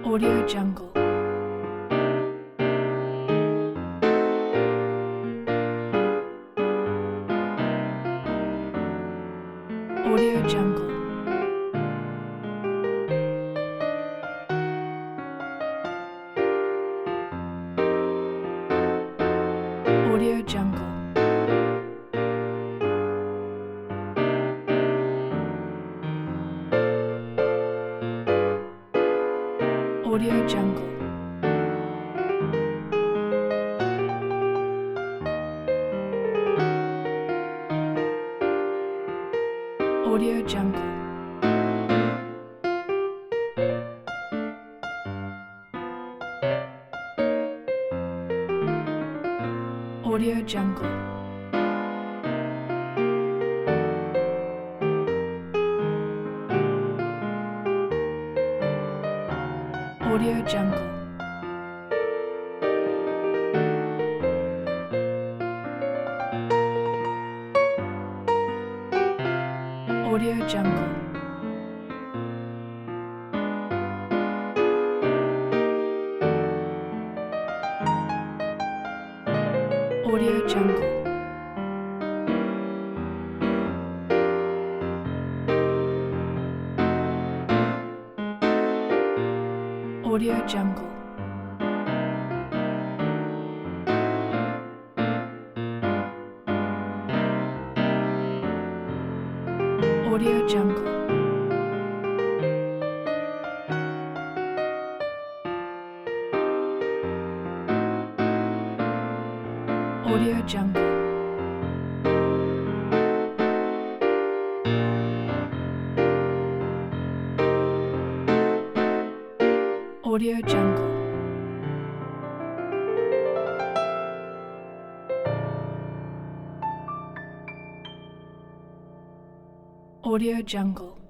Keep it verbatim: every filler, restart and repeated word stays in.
Audio Jungle. Audio Jungle. Audio Jungle. Audio Jungle. Audio Jungle. Audio Jungle. Audio Jungle. Audio Jungle. Audio Jungle. Audio Jungle. Audio Jungle. Audio Jungle. Audio Jungle. Audio Jungle.